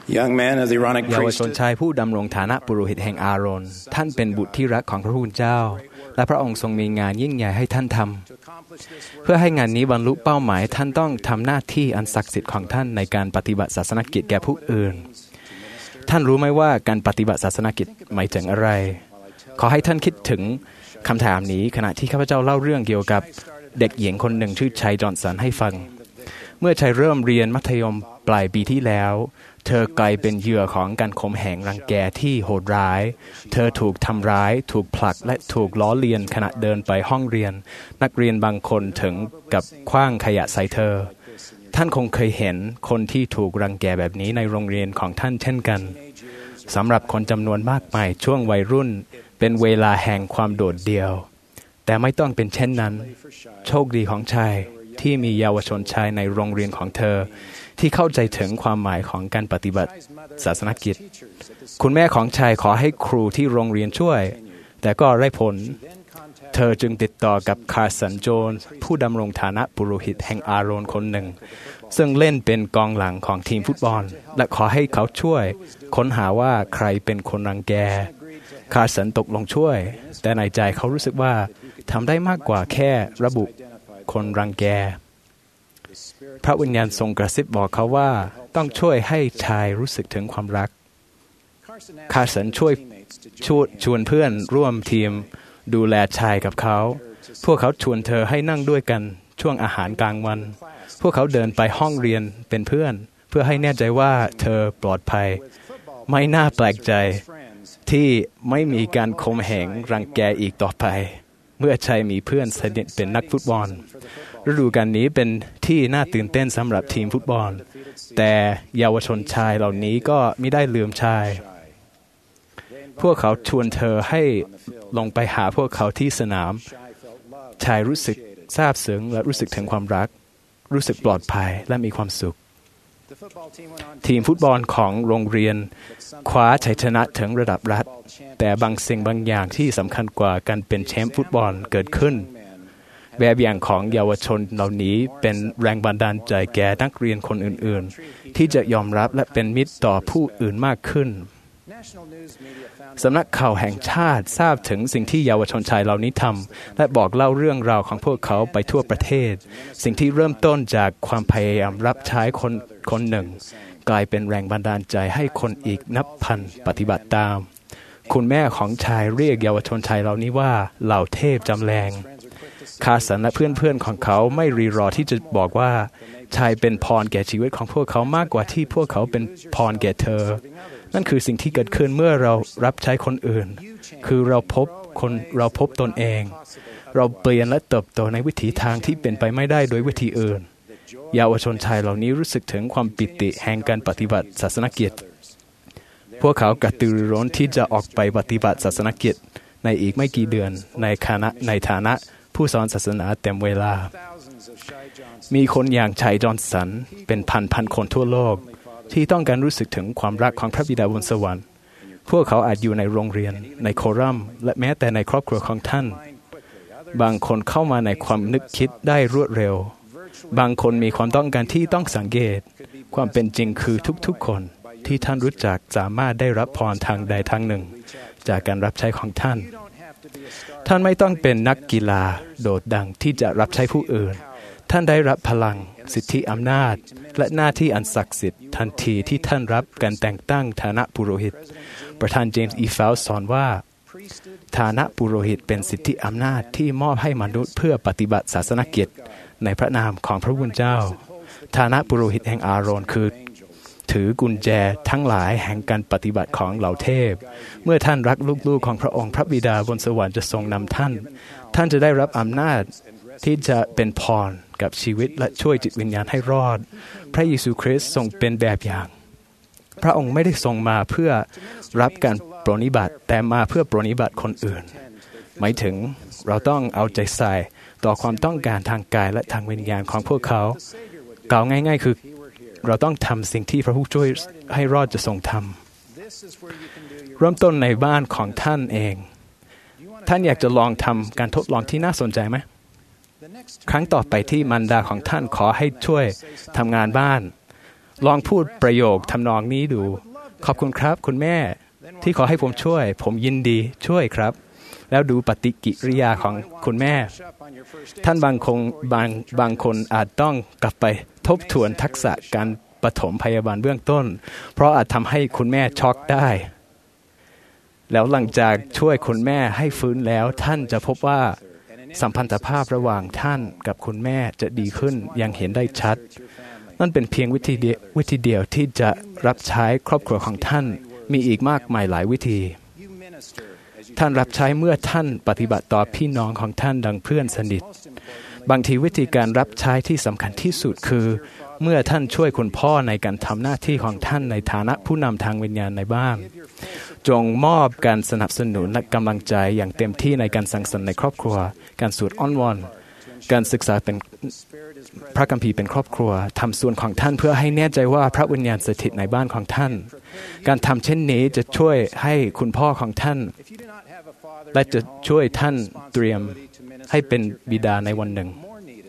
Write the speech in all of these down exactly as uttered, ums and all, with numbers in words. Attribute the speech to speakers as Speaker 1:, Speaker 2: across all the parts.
Speaker 1: Young man of the Aaronic
Speaker 2: เยาวชน
Speaker 1: priesthood,
Speaker 2: ชายผู้ดำรงฐานะปุโรหิตแห่งอาโรนท่านเป็นบุตรที่รักของพระผู้เป็นเจ้าและพระองค์ทรงมีงานยิ่งใหญ่ให้ท่านทำเพื่อให้งานนี้บรรลุเป้าหมายท่านต้องทำหน้าที่อันศักดิ์สิทธิ์ของท่านในการปฏิบัติศาสนกิจแก่ผู้อื่นท่านรู้ไหมว่าการปฏิบัติศาสนกิจหมายถึงอะไรขอให้ท่านคิดถึงคำถามนี้ขณะที่ข้าพเจ้าเล่าเรื่องเกี่ยวกับเด็กหญิงคนหนึ่งชื่อชัยจอห์นสันให้ฟังเมื่อชัยเริ่มเรียนมัธยมปลายปีที่แล้วเธอกลายเป็นเหยื่อของการข่มเหงรังแกที่โหดร้ายเธอถูกทำร้ายถูกผลักและถูกล้อเลียนขณะเดินไปห้องเรียนนักเรียนบางคนถึงกับขว้างขยะใส่เธอท่านคงเคยเห็นคนที่ถูกรังแกแบบนี้ในโรงเรียนของท่านเช่นกันสำหรับคนจำนวนมากมายช่วงวัยรุ่นเป็นเวลาแห่งความโดดเดี่ยวแต่ไม่ต้องเป็นเช่นนั้นโชคดีของชายที่มีเยาวชนชายในโรงเรียนของเธอที่เข้าใจถึงความหมายของการปฏิบัติศาสนกิจคุณแม่ของชายขอให้ครูที่โรงเรียนช่วยแต่ก็ไร้ผลเธอจึงติดต่อกับคาร์สันโจนส์ผู้ดำรงฐานะปุโรหิตแห่งอาโรนคนหนึ่งซึ่งเล่นเป็นกองหลังของทีมฟุตบอลและขอให้เขาช่วยค้นหาว่าใครเป็นคนรังแกคาร์สันตกลงช่วยแต่ในใจเขารู้สึกว่าทำได้มากกว่าแค่ระบุคนรังแกพระวิญญาณทรงกระซิบบอกเขาว่าต้องช่วยให้ชายรู้สึกถึงความรักคาร์สันช่วยชวนเพื่อนร่วมทีมดูแลชายกับเขาพวกเขาชวนเธอให้นั่งด้วยกันช่วงอาหารกลางวันพวกเขาเดินไปห้องเรียนเป็นเพื่อนเพื่อให้แน่ใจว่าเธอปลอดภัยไม่น่าแปลกใจที่ไม่มีการข่มเหงรังแกอีกต่อไปเมื่อชายมีเพื่อนสนิทเป็นนักฟุตบอลฤดูกาลนี้เป็นที่น่าตื่นเต้นสำหรับทีมฟุตบอลแต่เยาวชนชายเหล่านี้ก็ไม่ได้ลืมชายพวกเขาชวนเธอให้ลงไปหาพวกเขาที่สนามชายรู้สึกซาบซึ้งและรู้สึกถึงความรักรู้สึกปลอดภัยและมีความสุขทีมฟุตบอลของโรงเรียนคว้าชัยชนะถึงระดับรัฐแต่บางสิ่งบางอย่างที่สำคัญกว่าการเป็นแชมป์ฟุตบอลเกิดขึ้นแบบอย่างของเยาวชนเหล่านี้เป็นแรงบันดาลใจแก่นักเรียนคนอื่นๆที่จะยอมรับและเป็นมิตรต่อผู้อื่นมากขึ้นสำนักข่าวแห่งชาติทราบถึงสิ่งที่เยาวชนชายเหล่านี้ทำและบอกเล่าเรื่องราวของพวกเขาไปทั่วประเทศสิ่งที่เริ่มต้นจากความพยายามรับใช้คนคนหนึ่งกลายเป็นแรงบันดาลใจให้คนอีกนับพันปฏิบัติตามคุณแม่ของชายเรียกเยาวชนชายเหล่านี้ว่าเหล่าเทพจำแรงคาร์สันและเพื่อนๆของเขาไม่รีรอที่จะบอกว่าชายเป็นพรแก่ชีวิตของพวกเขามากกว่าที่พวกเขาเป็นพรแก่เธอนั่นคือสิ่งที่เกิดขึ้นเมื่อเรารับใช้คนอื่นคือเราพบคนเราพบตนเองเราเปลี่ยนและเติบโตในวิถีทางที่เป็นไปไม่ได้โดยวิธีอื่นเยาวชนชายเหล่านี้รู้สึกถึงความปิติแห่งการปฏิบัติศาสนกิจพวกเขากระตือรือร้นที่จะออกไปปฏิบัติศาสนกิจในอีกไม่กี่เดือนในคณะในฐานะผู้สอนศาสนาเต็มเวลามีคนอย่างชัยจอห์นสันเป็นพันๆคนทั่วโลกที่ต้องการรู้สึกถึงความรักของพระบิดาบนสวรรค์พวกเขาอาจอยู่ในโรงเรียนในโครัมและแม้แต่ในครอบครัวของท่านบางคนเข้ามาในความนึกคิดได้รวดเร็วบางคนมีความต้องการที่ต้องสังเกตความเป็นจริงคือทุกๆคนที่ท่านรู้จักสามารถได้รับพรทางใดทางหนึ่งจากการรับใช้ของท่านท่านไม่ต้องเป็นนักกีฬาโดดดังที่จะรับใช้ผู้อื่นท่านได้รับพลังสิทธิอำนาจและหน้าที่อันศักดิ์สิทธิ์ทันทีที่ท่านรับการแต่งตั้งฐานะปุโรหิตประธานเจมส์อีเฟลสอนว่าฐานะปุโรหิตเป็นสิทธิอำนาจที่มอบให้มนุษย์เพื่อปฏิบัติศาสนกิจในพระนามของพระผู้เป็นเจ้าฐานะปุโรหิตแห่งอาโรนคือถือกุญแจทั้งหลายแห่งการปฏิบัติของเหล่าเทพเมื่อท่านรักลูกๆของพระองค์พระบิดาบนสวรรค์จะทรงนำท่านท่านจะได้รับอำนาจที่จะเป็นพรกับชีวิตและช่วยจิตวิญญาณให้รอดพระเยซูคริสต์ทรงเป็นแบบอย่างพระองค์ไม่ได้ทรงมาเพื่อรับการปรนนิบัติแต่มาเพื่อปรนนิบัติคนอื่นหมายถึงเราต้องเอาใจใส่ต่อความต้องการทางกายและทางวิญญาณของพวกเขากล่าวง่ายๆคือเราต้องทำสิ่งที่พระผู้ช่วยให้รอดจะทรงทำเริ่มต้นในบ้านของท่านเองท่านอยากจะลองทำการทดลองที่น่าสนใจไหมครั้งต่อไปที่มารดาของท่านขอให้ช่วยทำงานบ้านลองพูดประโยคทำนองนี้ดูขอบคุณครับคุณแม่ที่ขอให้ผมช่วยผมยินดีช่วยครับแล้วดูปฏิกิริยาของคุณแม่ท่านบางคงบางบางคนอาจต้องกลับไปทบทวนทักษะการปฐมพยาบาลเบื้องต้นเพราะอาจทำให้คุณแม่ช็อกได้แล้วหลังจากช่วยคุณแม่ให้ฟื้นแล้วท่านจะพบว่าสัมพันธภาพระหว่างท่านกับคุณแม่จะดีขึ้นอย่างเห็นได้ชัดนั่นเป็นเพียงวิธีเดียววิธีเดียวที่จะรับใช้ครอบครัวของท่านมีอีกมากมายหลายวิธีท่านรับใช้เมื่อท่านปฏิบัติต่อพี่น้องของท่านดังเพื่อนสนิทบางทีวิธีการรับใช้ที่สำคัญที่สุดคือเมื่อท่านช่วยคุณพ่อในการทำหน้าที่ของท่านในฐานะผู้นำทางวิญญาณในบ้านจงมอบการสนับสนุนและกำลังใจอย่างเต็มที่ในการสังสรรค์ในครอบครัวการสวดอ้อนวอนการศึกษาเป็นพระคัมภีร์เป็นครอบครัวทำส่วนของท่านเพื่อให้แน่ใจว่าพระวิญญาณสถิตในบ้านของท่านการทำเช่นนี้จะช่วยให้คุณพ่อของท่านและจะช่วยท่านเตรียมให้เป็นบิดาในวันหนึ่ง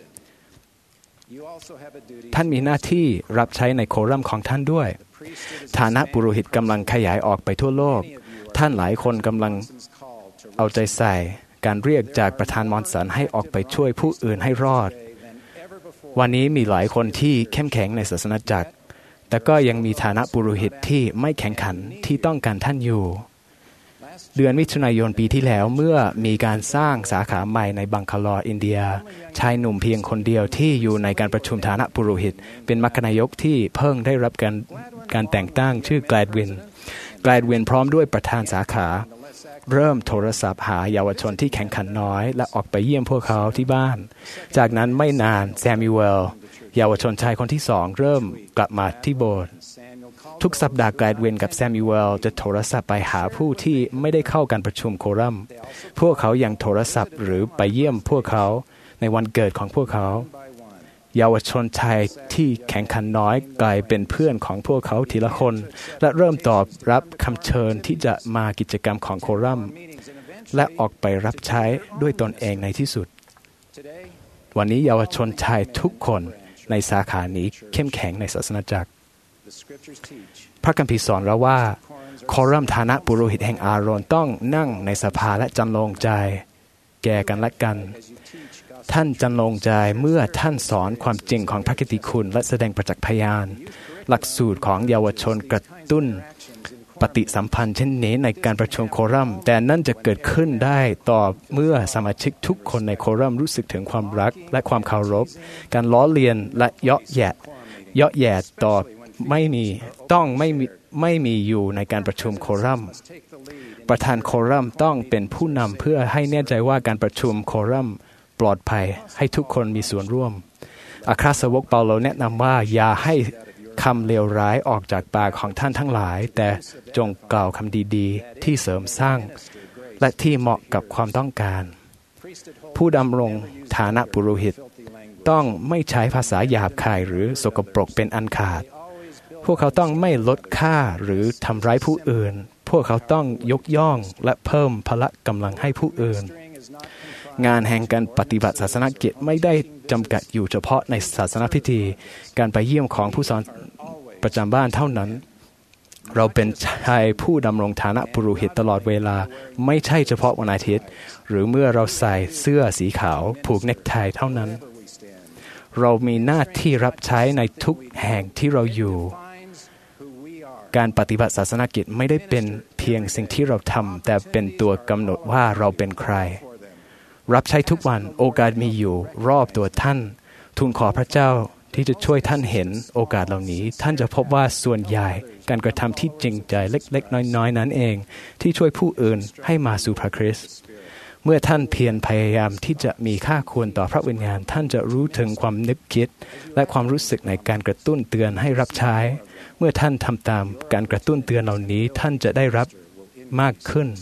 Speaker 2: ท่านมีหน้าที่รับใช้ในโครัมของท่านด้วยฐานะปุโรหิตกำลังขยายออกไปทั่วโลกท่านหลายคนกำลังเอาใจใส่การเรียกจากประธานมอนสันให้ออกไปช่วยผู้อื่นให้รอดวันนี้มีหลายคนที่เข้มแข็งในศาสนาจักรแต่ก็ยังมีฐานะปุโรหิตที่ไม่แข็งขันที่ต้องการท่านอยู่เดือนมิถุนายนปีที่แล้วเมื่อมีการสร้างสาขาใหม่ในบังคลออินเดียชายหนุ่มเพียงคนเดียวที่อยู่ในการประชุมฐานะปุโรหิตเป็นมัคคณายกที่เพิ่งได้รับการการแต่งตั้งชื่อแกลดวินแกลดวินพร้อมด้วยประธานสาขาเริ่มโทรศัพท์หาเยาวชนที่แข่งขันน้อยและออกไปเยี่ยมพวกเขาที่บ้านจากนั้นไม่นานแซมมิวเอลเยาวชนชายคนที่สองเริ่มกลับมาที่โบสถ์ทุกสัปดาห์แกลดวินกับแซมมิวเอลจะโทรศัพท์ไปหาผู้ที่ไม่ได้เข้าการประชุมโครัมพวกเขายังโทรศัพท์หรือไปเยี่ยมพวกเขาในวันเกิดของพวกเขาเยาวชนชายที่แข่งขันน้อยกลายเป็นเพื่อนของพวกเขาทีละคนและเริ่มตอบรับคำเชิญที่จะมากิจกรรมของโครัมและออกไปรับใช้ด้วยตนเองในที่สุดวันนี้เยาวชนชายทุกคนในสาขานี้เข้มแข็งในศาสนาจักรพระคัมภีร์สอนเราว่าโครัมฐานะปุโรหิตแห่งอาโรนต้องนั่งในสภาและจันลงใจแก่กันและกันท่านจันลงใจเมื่อท่านสอนความจริงของพระกิตติคุณและแสดงประจักษ์พยานหลักสูตรของเยาวชนกระตุ้นปฏิสัมพันธ์เช่นนี้ในการประชุมโครัมแต่นั่นจะเกิดขึ้นได้ต่อเมื่อสมาชิกทุกคนในโครัมรู้สึกถึงความรักและความเคารพการล้อเลียนและเยาะแยะเยาะแยะต่อไม่มีต้องไม่มีไม่มีอยู่ในการประชุมโครัมประธานโครัมต้องเป็นผู้นำเพื่อให้แน่ใจว่าการประชุมโครัมปลอดภัยให้ทุกคนมีส่วนร่วมอัครสาวกเปาโลแนะนำว่าอย่าให้คำเลวร้ายออกจากปากของท่านทั้งหลายแต่จงกล่าวคำดีๆที่เสริมสร้างและที่เหมาะกับความต้องการผู้ดำรงฐานะปุโรหิตต้องไม่ใช้ภาษาหยาบคายหรือสกปรกเป็นอันขาดพวกเขาต้องไม่ลดค่าหรือทำร้ายผู้อื่นพวกเขาต้องยกย่องและเพิ่มพละกำลังให้ผู้อื่นงานแห่งการปฏิบัติศาสนกิจไม่ได้จำกัดอยู่เฉพาะในศาสนพิธีการไปเยี่ยมของผู้สอนประจำบ้านเท่านั้นเราเป็นชายผู้ดำรงฐานะปุโรหิตตลอดเวลาไม่ใช่เฉพาะวันอาทิตย์หรือเมื่อเราใส่เสื้อสีขาวผูกเนคไทเท่านั้นเรามีหน้าที่รับใช้ในทุกแห่งที่เราอยู่การปฏิบัติศาสนกิจไม่ได้เป็นเพียงสิ่งที่เราทำแต่เป็นตัวกำหนดว่าเราเป็นใครรับใช้ทุกวันโอกาสมีอยู่รอบตัวท่านทูลขอพระเจ้าที่จะช่วยท่านเห็นโอกาสเหล่านี้ท่านจะพบว่าส่วนใหญ่การกระทำที่จริงใจเล็กๆน้อยๆนั้นเองที่ช่วยผู้อื่นให้มาสู่พระคริสต์เมื่อท่านเพียรพยายามที่จะมีค่าควรต่อพระวิญญาณท่านจะรู้ถึงความนึกคิดและความรู้สึกในการกระตุ้นเตือนให้รับใช้เมื่อท่านทำตามการกระตุ้นเตือนเหล่านี้ท่านจะได้รับมากขึ้น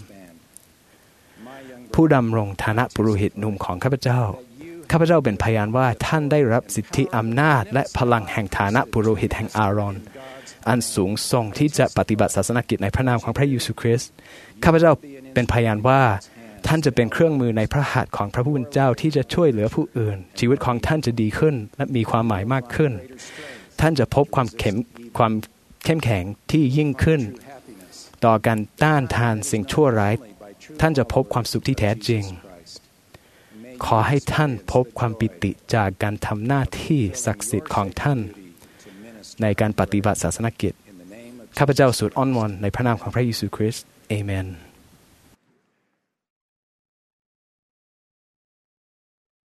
Speaker 2: ผู้ดำรงฐานะปุโรหิตหนุ่มของข้าพเจ้าข้าพเจ้าเป็นพยานว่าท่านได้รับสิทธิอำนาจและพลังแห่งฐานะปุโรหิตแห่งอาโรนอันสูงส่งที่จะปฏิบัติศาสนกิจในพระนามของพระเยซูคริสต์ข้าพเจ้าเป็นพยานว่าท่านจะเป็นเครื่องมือในพระหัตถ์ของพระผู้เป็นเจ้าที่จะช่วยเหลือผู้อื่นชีวิตของท่านจะดีขึ้นและมีความหมายมากขึ้นท่านจะพบความเข้มความเข้มแข็งที่ยิ่งขึ้นต่อการต้านทานสิ่งชั่วร้ายท่านจะพบความสุขที่แท้จริงขอให้ท่านพบความปิติจากการทำหน้าที่ศักดิ์สิทธิ์ของท่านในการปฏิบัติศาสนกิจข้าพเจ้าสูดอ้อนวอนในพระนามของพระเยซูคริสต์เอเมน